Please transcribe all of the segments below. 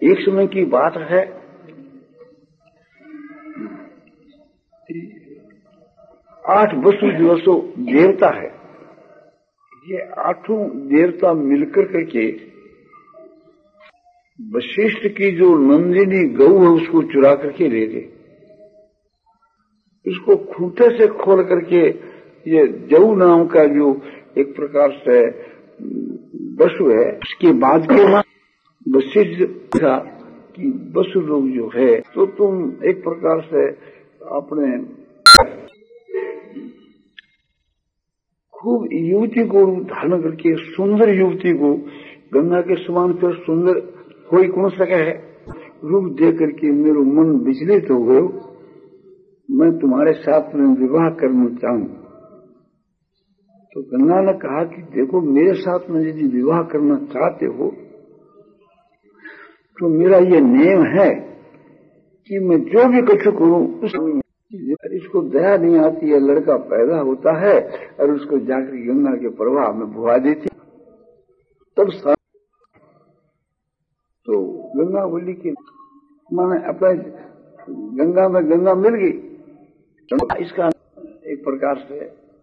एक समय की बात है, 8 वसु दिवसों देवता है। ये 8 देवता मिलकर करके वशिष्ठ की जो नंदिनी गौ है उसको चुरा करके ले गए। उसको खूंटे से खोल करके ये जऊ नाम का जो एक प्रकार से वसु है, उसके बाद के वशिष्ठ था कि वसु लोग जो है तो तुम एक प्रकार से अपने खूब युवती को धारण करके सुंदर युवती को गंगा के समान फिर सुंदर कोई कौन सके है रूप दे करके मेरा मन विचलित हो गयो। मैं तुम्हारे साथ में विवाह करना चाहूं। तो गंगा ने कहा कि देखो मेरे साथ में यदि विवाह करना चाहते हो तो मेरा ये नियम है कि मैं जो भी कुछ करूं इसको दया नहीं आती है। लड़का पैदा होता है और उसको जाकर गंगा के प्रवाह में बुहा देती। तब तो गंगा बोली कि माने अपने गंगा में गंगा मिल गई। इसका एक प्रकार से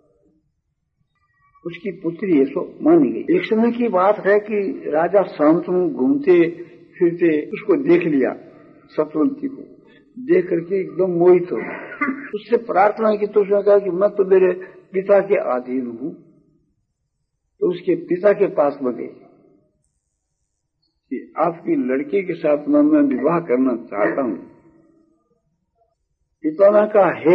उसकी पुत्री है सो मानी गई। एक समय की बात है कि राजा शांतनु घूमते फिरते उसको देख लिया, सतवंती को देख करके एकदम मोहित हो। उससे प्रार्थना की तो उसने कहा कि मैं तो मेरे पिता के अधीन हूं। तो उसके पिता के पास में गई कि आपकी लड़की के साथ मैं विवाह करना चाहता हूं। पिता ने कहा हे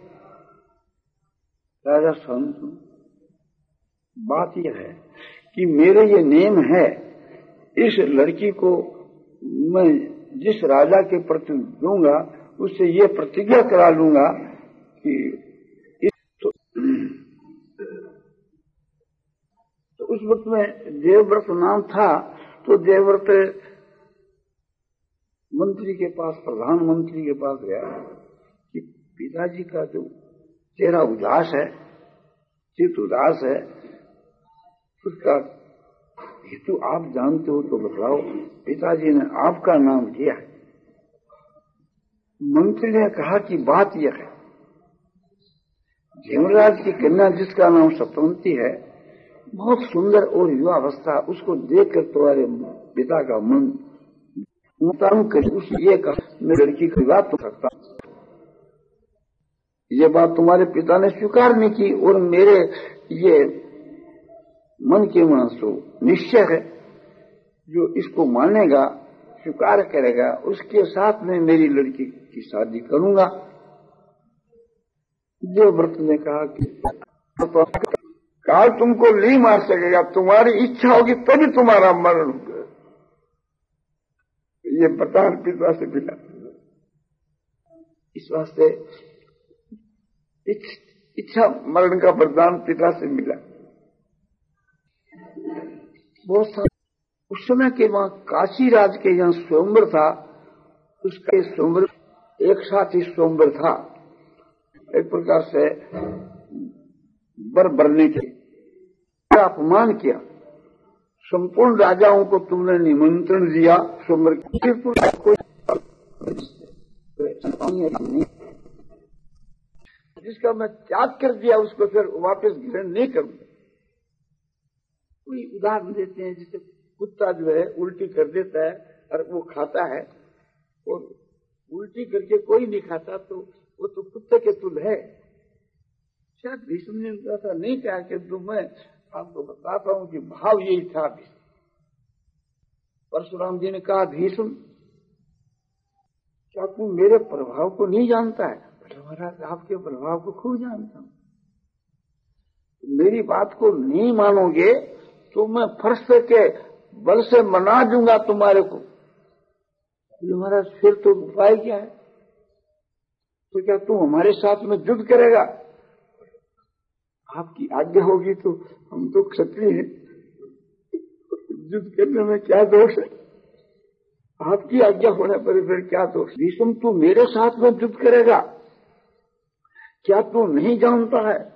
राजा शांतनु, बात यह है कि मेरे ये नियम है, इस लड़की को मैं जिस राजा के प्रति दूंगा उससे ये प्रतिज्ञा करा लूंगा कि तो उस वक्त में देवव्रत नाम था। तो देवव्रत मंत्री के पास, प्रधानमंत्री के पास गया कि पिताजी का जो चेहरा उदास है, चित्त उदास है, उसका हेतु आप जानते हो तो बताओ। पिताजी ने आपका नाम लिया है। मंत्री ने कहा कि बात यह है, धर्मराज की कन्या जिसका नाम सतवंती है, बहुत सुंदर और युवा अवस्था, उसको देखकर तुम्हारे पिता का मन ये कहा मैं लड़की की बात तो करता। ये बात तुम्हारे पिता ने स्वीकार नहीं की और मेरे ये मन के मनसो निश्चय है, जो इसको मानेगा स्वीकार करेगा उसके साथ में मेरी लड़की की शादी करूंगा। देवव्रत ने कहा कि काल तुमको नहीं मार सकेगा, तुम्हारी इच्छा होगी तभी तुम्हारा मरण होगा। ये वरदान पिता से मिला। इस वास्ते इच्छा मरण का वरदान पिता से मिला। बहुत सारे उस समय के वहां काशी राज के यहाँ स्वयंवर था, उसका स्वयंवर एक साथ ही स्वयंवर था। एक प्रकार से बर भरने के अपमान किया। संपूर्ण राजाओं को तुमने निमंत्रण दिया स्वयंवर, फिर कोई जिसका मैं त्याग कर दिया उसको फिर वापस ग्रहण नहीं करूंगा। कोई उदाहरण देते हैं, जैसे कुत्ता जो है उल्टी कर देता है और वो खाता है, और उल्टी करके कोई नहीं खाता तो वो तो कुत्ते के तुल है। शायद भीष्म ने ऐसा नहीं कहा, किंतु मैं आपको बताता हूं कि भाव यही था। परशुराम जी ने कहा भीष्म क्या तू मेरे प्रभाव को नहीं जानता है? महाराज आपके प्रभाव को खूब जानता हूं। मेरी बात को नहीं मानोगे तो मैं फर्श के बल से मना दूंगा तुम्हारे को। महाराज फिर तो उपाय क्या है? तो क्या तू हमारे साथ में युद्ध करेगा? आपकी आज्ञा होगी तो हम तो क्षत्रिय हैं, युद्ध करने में क्या दोष है? आपकी आज्ञा होने पर फिर क्या दोष? भीष्म तू मेरे साथ में युद्ध करेगा? क्या तू नहीं जानता है